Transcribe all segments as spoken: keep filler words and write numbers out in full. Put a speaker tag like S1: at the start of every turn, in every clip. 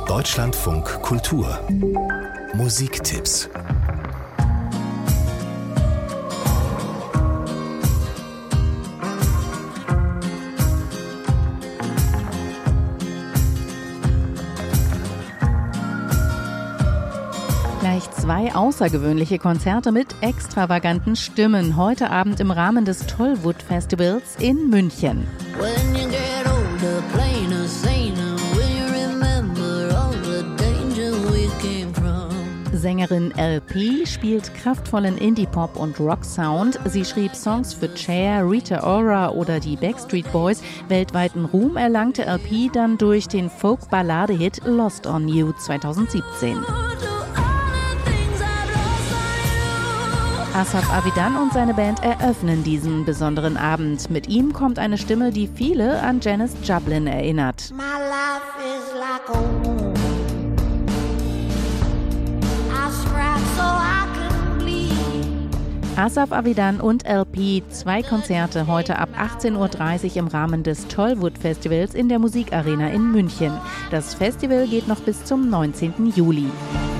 S1: Deutschlandfunk Kultur Musiktipps.
S2: Gleich zwei außergewöhnliche Konzerte mit extravaganten Stimmen heute Abend im Rahmen des Tollwood Festivals in München. Sängerin L P spielt kraftvollen Indie-Pop und Rock-Sound. Sie schrieb Songs für Cher, Rita Ora oder die Backstreet Boys. Weltweiten Ruhm erlangte L P dann durch den Folk-Ballade-Hit Lost on You zweitausendsiebzehn. Asaf Avidan und seine Band eröffnen diesen besonderen Abend. Mit ihm kommt eine Stimme, die viele an Janis Joplin erinnert.
S3: My life is like a wound. I scratch so I can bleed.
S2: Asaf Avidan und L P, zwei Konzerte heute ab achtzehn Uhr dreißig im Rahmen des Tollwood Festivals in der Musikarena in München. Das Festival geht noch bis zum neunzehnten Juli.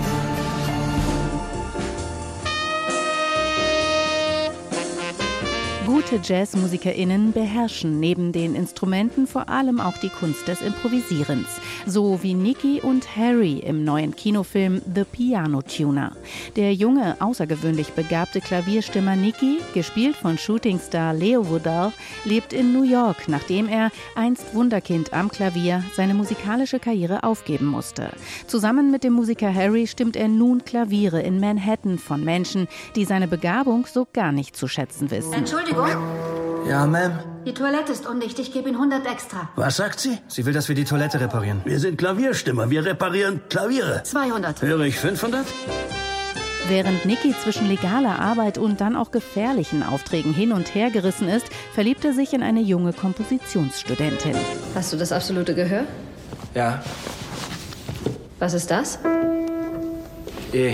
S2: Gute JazzmusikerInnen beherrschen neben den Instrumenten vor allem auch die Kunst des Improvisierens. So wie Nicky und Harry im neuen Kinofilm The Piano Tuner. Der junge, außergewöhnlich begabte Klavierstimmer Nicky, gespielt von Shootingstar Leo Woodall, lebt in New York, nachdem er, einst Wunderkind am Klavier, seine musikalische Karriere aufgeben musste. Zusammen mit dem Musiker Harry stimmt er nun Klaviere in Manhattan von Menschen, die seine Begabung so gar nicht zu schätzen wissen.
S4: Entschuldigung?
S5: Ja, Ma'am.
S4: Die Toilette ist undicht, ich gebe Ihnen hundert extra.
S5: Was sagt sie?
S6: Sie will, dass wir die Toilette reparieren.
S5: Wir sind Klavierstimmer, wir reparieren Klaviere.
S4: zweihundert.
S5: Höre ich fünfhundert?
S2: Während Nicky zwischen legaler Arbeit und dann auch gefährlichen Aufträgen hin und her gerissen ist, verliebt er sich in eine junge Kompositionsstudentin.
S7: Hast du das absolute Gehör?
S6: Ja.
S7: Was ist das?
S6: E.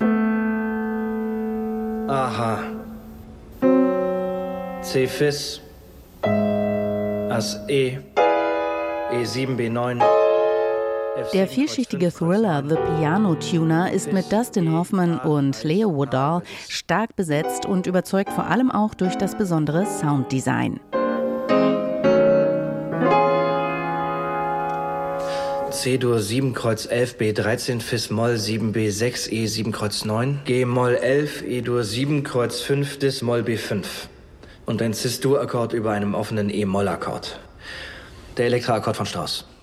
S6: Aha. C Fis, As E, E sieben B neun.
S2: Der vielschichtige Thriller The Piano Tuner ist mit Dustin Hoffman und Leo Woodall stark besetzt und überzeugt vor allem auch durch das besondere Sounddesign.
S6: C-Dur sieben Kreuz elf B dreizehn Fis Moll sieben B sechs E sieben Kreuz neun, G Moll elf E-Dur sieben Kreuz fünf Dis Moll B fünf. Und ein Cis-Dur-Akkord über einem offenen E-Moll-Akkord. Der Elektra-Akkord von Strauss.